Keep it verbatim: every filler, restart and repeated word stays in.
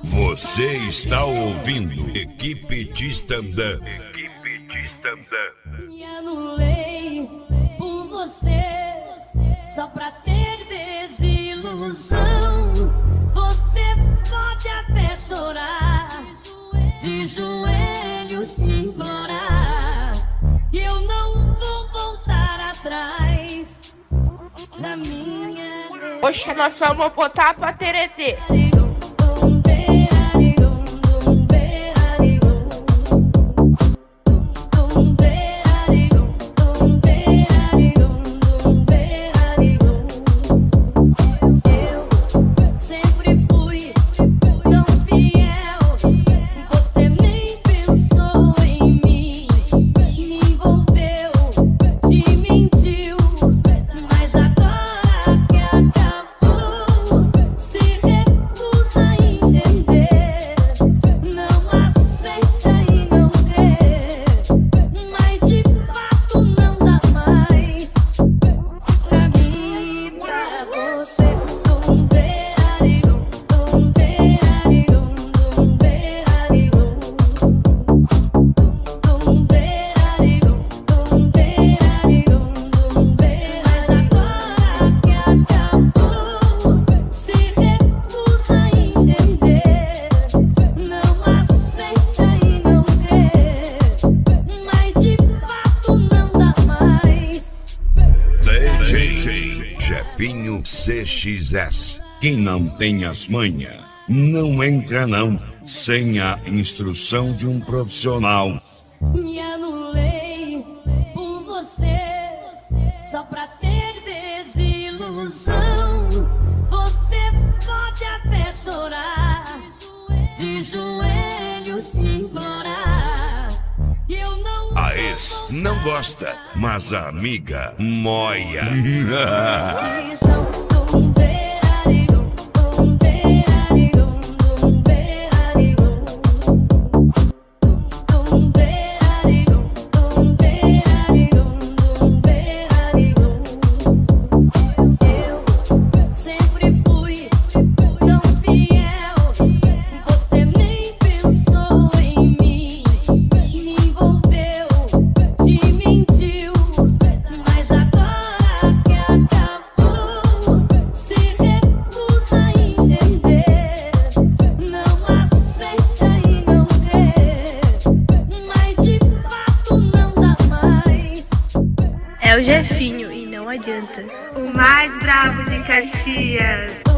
Você está ouvindo Equipe de Stand-Up. Equipe de Stand-Up. Me anulei por você, só pra ter desilusão. Você pode até chorar, de joelhos implorar, que eu não vou voltar atrás na minha. Poxa, nós vamos botar pra Teretê. Jefinho C X S. Quem não tem as manhas, não entra não, sem a instrução de um profissional. Me anulei por você, só pra ter desilusão. Você pode até chorar, de joelhos implorar, que eu não. A ex não gosta, mas a amiga moia. É o Jefinho e não adianta. O mais bravo de Caxias.